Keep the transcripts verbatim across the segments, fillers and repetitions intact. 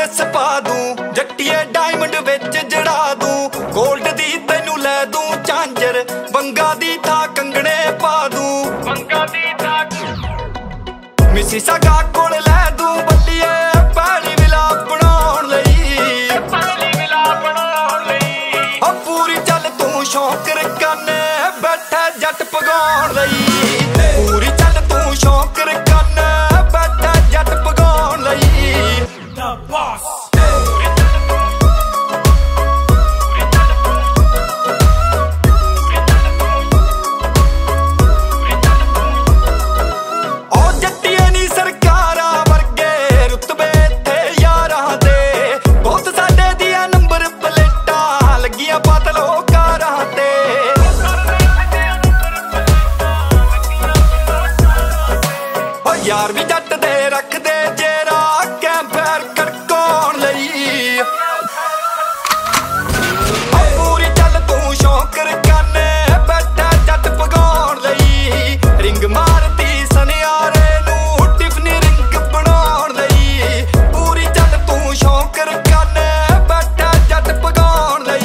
ਲੈਸ ਪਾ ਦੂੰ, ਜੱਟੀਏ ਡਾਇਮੰਡ ਵਿੱਚ ਜੜਾ ਦੂੰ, ਗੋਲਡ ਦੀ ਤੈਨੂੰ ਲੈ ਦੂੰ ਝਾਂਜਰ, ਬੰਗਾ ਦੀ ਥਾਂ ਕੰਗਣੇ ਪਾ ਦੂੰ, ਬੰਗਾ ਦੀ ਥਾਂ ਮਿਸੀਸਾਗਾ ਕੋਲ ਲੈ ਦੂੰ ਬੱਲੀਏ, ਪੈਲੀ ਵਿਲਾ ਬਣਾਉਣ ਲਈ, ਪੈਲੀ ਵਿਲਾ ਬਣਾਉਣ ਲਈ। ਓ ਪੂਰੀ ਚੱਲ ਤੂੰ ਸ਼ੌਂਕ ਰਕਾਨੇ, ਬੈਠਾ ਜੱਟ ਪਗਾਉਣ ਲਈ, ਪੂਰੀ ਚੱਲ ਤੂੰ ਸ਼ੌਂਕ ਰਕਾਨੇ, ਬੈਠਾ ਜੱਟ ਪਗਾਉਣ ਲਈ। The boss ਯਾਰ ਵੀ ਜੱਟ ਦੇ ਰੱਖਦੇ ਜੇਰਾ, ਕੈਂਪਰ ਕੜਕਾਉਣ ਲਈ। ਪੂਰੀ ਚੱਲ ਤੂੰ ਸ਼ੌਂਕ ਰਕਾਨੇ, ਬੈਠਾ ਜੱਟ ਪਗਾਉਣ ਲਈ, ਰਿੰਗ ਮਾਰਤੀ ਸਨਿਆਰੇ ਨੂੰ ਟਿਫਨੀ ਰਿੰਗ ਬਣਾਉਣ ਲਈ। ਪੂਰੀ ਚੱਲ ਤੂੰ ਸ਼ੌਂਕ ਰਕਾਨੇ, ਬੈਠਾ ਜੱਟ ਪਗਾਉਣ ਲਈ।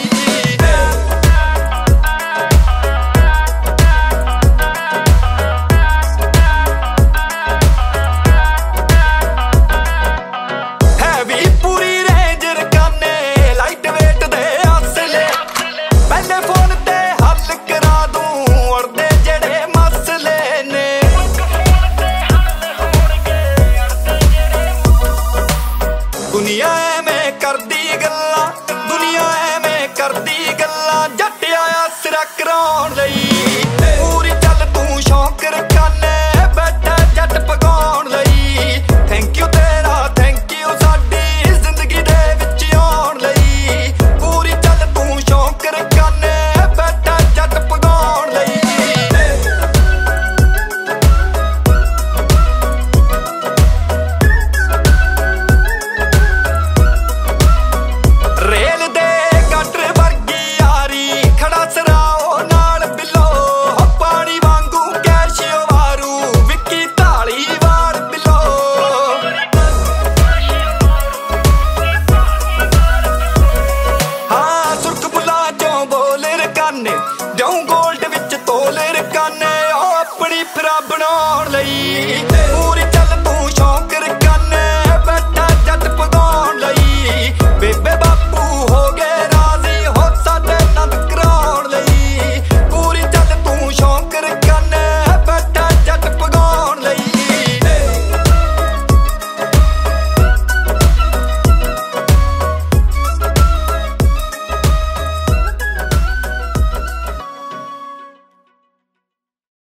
ਦੁਨੀਆ ਐਵੇਂ ਕਰਦੀ ਗੱਲਾਂ, ਦੁਨੀਆ ਐਵੇਂ ਕਰਦੀ ਗੱਲਾਂ, ਜੱਟ ਆਇਆ ਸਿਰਾ ਕਰਾਉਣ ਲਈ। ਪੂਰੀ ਚੱਲ ਤੂੰ ਸ਼ੌਂਕ ਰਕਾਨੇ, ਬੈਠਾ ਜੱਟ ਪਗਾਉਣ ਲਈ। ਥੈਂਕ ਯੂ ਤੇਰਾ ਥੈਂਕ ਯੂ ਸਾਡੀ ਜ਼ਿੰਦਗੀ ਦੇ ਵਿੱਚ ਆਉਣ ਲਈ। ਪੂਰੀ ਚੱਲ ਤੂੰ ਸ਼ੌਂਕ ਰਕਾਨੇ, ਬੈਠਾ ਜੱਟ ਪਗਾਉਣ ਲਈ। ਦਿਉਂ ਗੋਲਡ ਵਿੱਚ ਤੋਲੇ ਰਕਾਨੇ, ਉਹ ਆਪਣੀ ਫਿਰਾ ਬਣਾਉਣ ਲਈ। ਪੂਰੀ